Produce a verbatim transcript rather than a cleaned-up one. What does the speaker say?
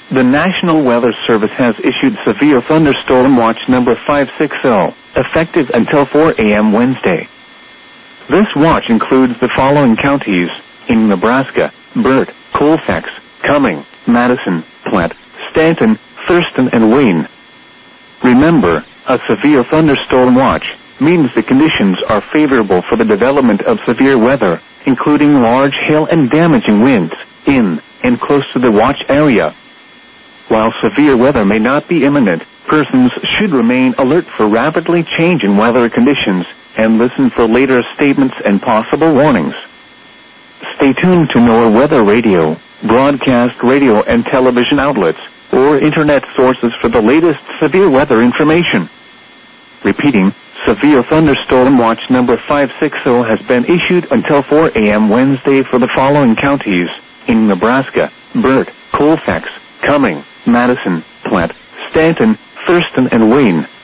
The National Weather Service has issued Severe Thunderstorm Watch number five sixty, effective until four a.m. Wednesday. This watch includes the following counties in Nebraska: Burt, Colfax, Cumming, Madison, Platte, Stanton, Thurston, and Wayne. Remember, a severe thunderstorm watch means the conditions are favorable for the development of severe weather, including large hail and damaging winds, in and close to the watch area. While severe weather may not be imminent, persons should remain alert for rapidly changing weather conditions and listen for later statements and possible warnings. Stay tuned to NOAA Weather Radio, broadcast radio and television outlets, or internet sources for the latest severe weather information. Repeating, Severe Thunderstorm Watch number five sixty has been issued until four a.m. Wednesday for the following counties in Nebraska: Burt, Colfax, Cumming, Madison, Platte, Stanton, Thurston, and Wayne.